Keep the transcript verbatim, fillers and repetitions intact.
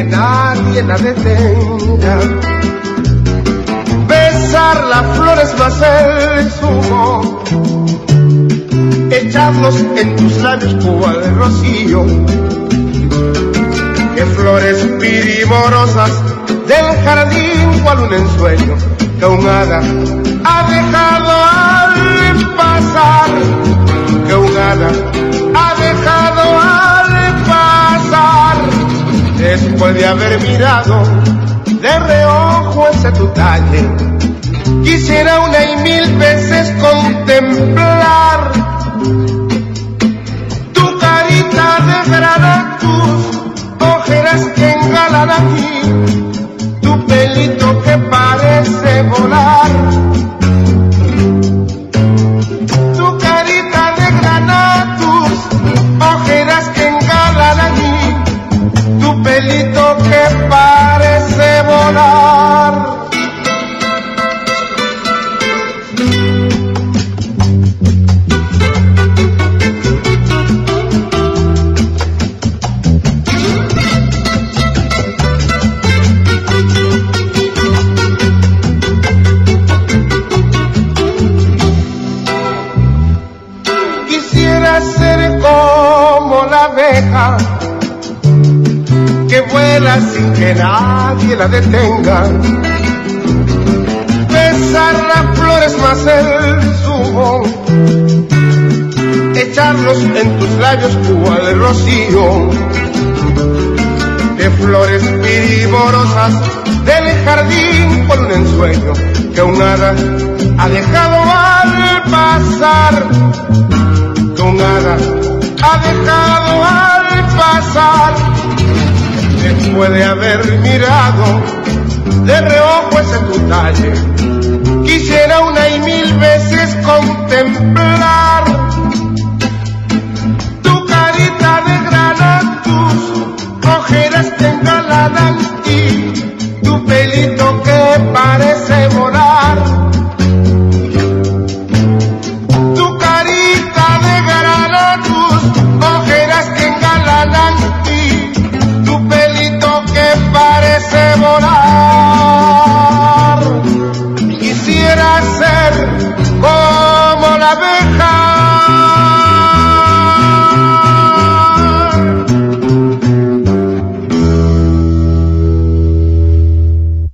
que nadie la detenga. Besar las flores más el zumo, echarlos en tus labios cual de rocío. Que flores primorosas del jardín cual un ensueño que un hada ha dejado al pasar, que un hada ha dejado al pasar, después de haber mirado de reojo ese tu talle. Quisiera una y mil veces contemplar tu carita de grana, tus ojeras que engalanan y tu pelito que parece volar. Tu carita de grana, tus ojeras que engalanan y tu pelito que parece volar. Ser como la abeja que vuela sin que nadie la detenga. Besar las flores más el zumo, echarlos en tus labios cual de rocío. De flores primorosas del jardín por un ensueño que un hada ha dejado al pasar. Un hada ha dejado al pasar, después de haber mirado de reojo ese tu talle. Quisiera una y mil veces contemplar tu carita de grana, tus ojeras que engalanan y tu pelito que parece volar.